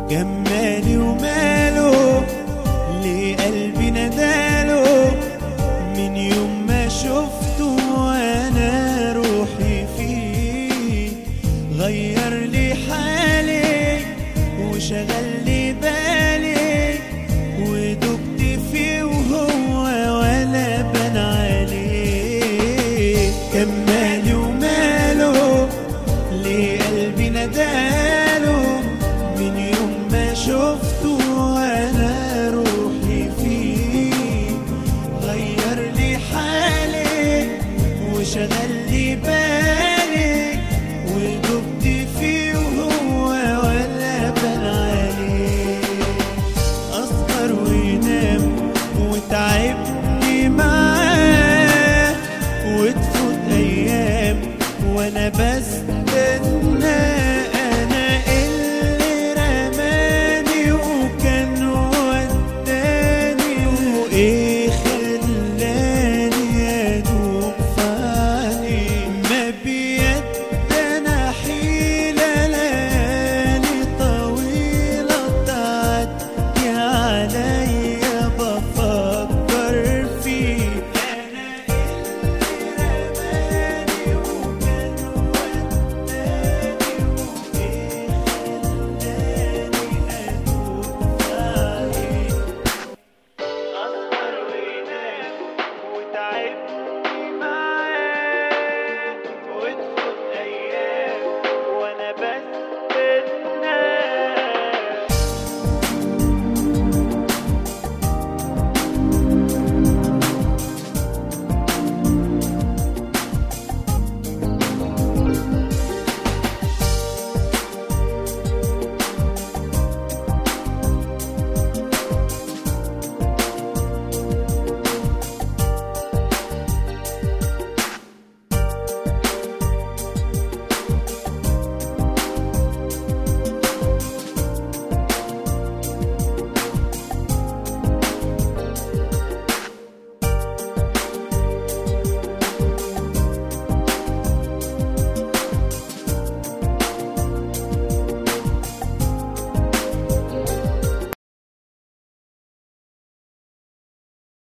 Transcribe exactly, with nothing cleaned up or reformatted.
جمالي وماله ليه قلبي نداله من يوم ما شفته وانا روحي فيه غير لي حالي وشغل لي بالي ودقت فيه وهو ولا بان عليه. جمالي وماله ليه قلبي نداله من يوم ما شفته وانا روحي فيه غير لي حالي وشغل